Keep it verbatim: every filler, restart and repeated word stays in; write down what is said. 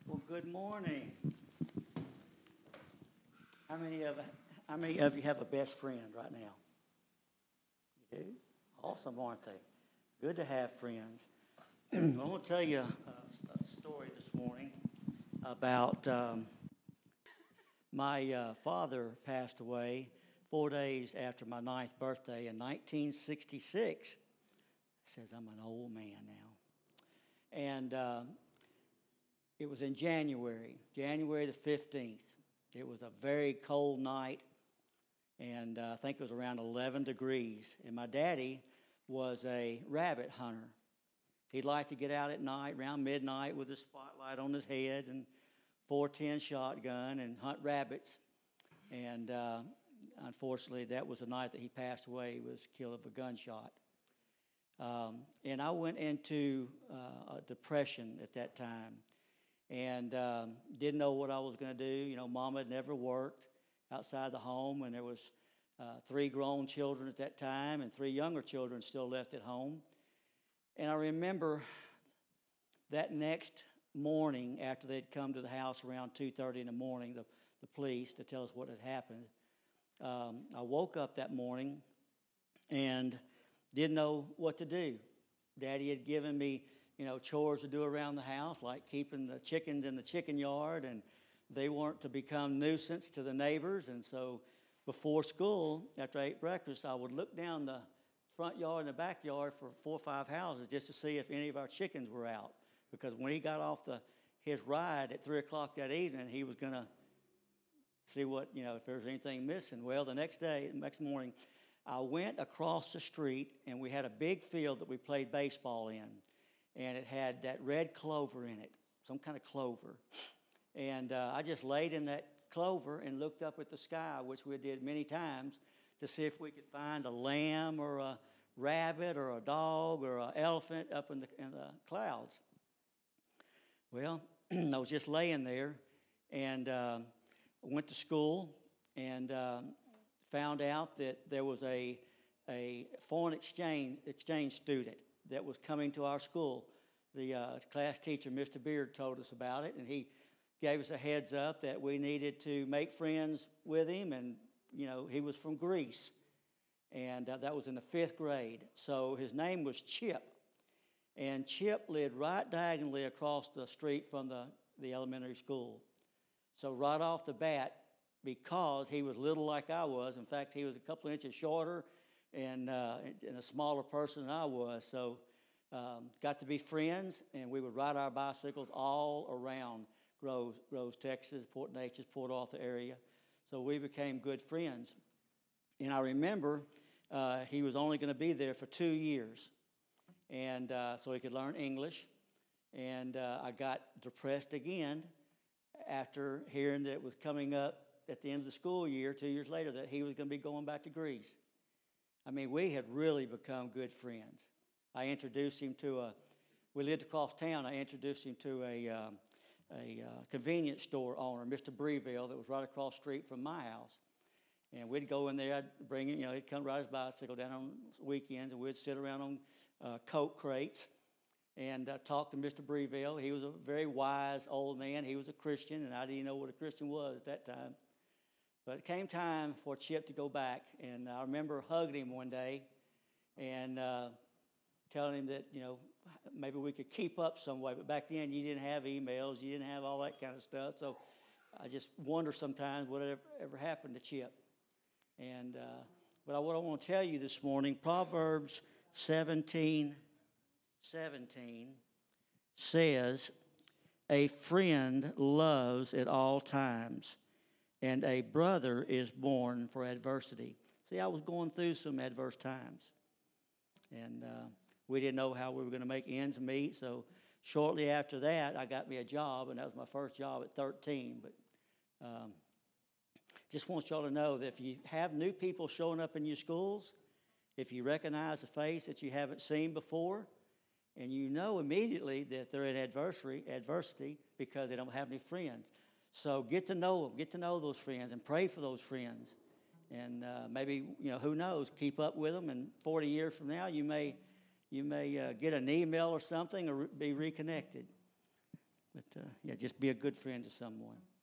Well, good morning. How many of how many of you have a best friend right now? You do? Awesome, aren't they? Good to have friends. I'm going to tell you a, a story this morning about um, my uh, father passed away four days after my ninth birthday in nineteen sixty-six. It says I'm an old man now. And uh, it was in January, January the fifteenth. It was a very cold night, and uh, I think it was around eleven degrees. And my daddy was a rabbit hunter. He'd like to get out at night, around midnight, with a spotlight on his head and four ten shotgun and hunt rabbits. And uh, unfortunately, that was the night that he passed away. He was killed of a gunshot. Um, and I went into uh, a depression at that time, and um, didn't know what I was going to do. You know, Mom had never worked outside the home, and there was uh, three grown children at that time and three younger children still left at home. And I remember that next morning, after they'd come to the house around two thirty in the morning, the, the police, to tell us what had happened, um, I woke up that morning and didn't know what to do. Daddy had given me, you know, chores to do around the house, like keeping the chickens in the chicken yard, and they weren't to become nuisance to the neighbors. And so before school, after I ate breakfast, I would look down the front yard and the backyard for four or five houses just to see if any of our chickens were out. Because when he got off the his ride at three o'clock that evening, he was going to see what, you know, if there was anything missing. Well, the next day, the next morning, I went across the street, and we had a big field that we played baseball in. And it had that red clover in it, some kind of clover. And uh, I just laid in that clover and looked up at the sky, which we did many times, to see if we could find a lamb or a rabbit or a dog or an elephant up in the, in the clouds. Well, I was just laying there, and uh, went to school and um, found out that there was a, a foreign exchange exchange student that was coming to our school. The uh, class teacher, Mister Beard, told us about it, and he gave us a heads up that we needed to make friends with him. And, you know, he was from Greece, and uh, that was in the fifth grade. So his name was Chip, and Chip lived right diagonally across the street from the, the elementary school. So right off the bat, because he was little like I was, in fact, he was a couple of inches shorter and, uh, and a smaller person than I was, so um, got to be friends, and we would ride our bicycles all around Groves, Groves, Texas, Port Neches, Port Arthur area. So we became good friends. And I remember uh, he was only going to be there for two years, and uh, so he could learn English. And uh, I got depressed again after hearing that it was coming up at the end of the school year, two years later, that he was going to be going back to Greece. I mean, we had really become good friends. I introduced him to a, we lived across town, I introduced him to a, um, a uh, convenience store owner, Mister Breville, that was right across the street from my house. And we'd go in there, I'd bring him, you know, he'd come ride his bicycle down on weekends, and we'd sit around on uh, Coke crates and uh, talk to Mister Breville. He was a very wise old man. He was a Christian, and I didn't even know what a Christian was at that time. But it came time for Chip to go back, and I remember hugging him one day and uh, telling him that, you know, maybe we could keep up some way. But back then, you didn't have emails, you didn't have all that kind of stuff. So I just wonder sometimes what ever, ever happened to Chip. And uh, but what I want to tell you this morning, Proverbs seventeen seventeen says, "A friend loves at all times, and a brother is born for adversity." See, I was going through some adverse times, and uh, we didn't know how we were going to make ends meet. So shortly after that, I got me a job, and that was my first job at thirteen. But um, just want y'all to know that if you have new people showing up in your schools, if you recognize a face that you haven't seen before, and you know immediately that they're in adversity, adversity because they don't have any friends. So get to know them, get to know those friends, and pray for those friends. And uh, maybe, you know, who knows, keep up with them, and forty years from now, you may you may uh, get an email or something or be reconnected. But, uh, yeah, just be a good friend to someone.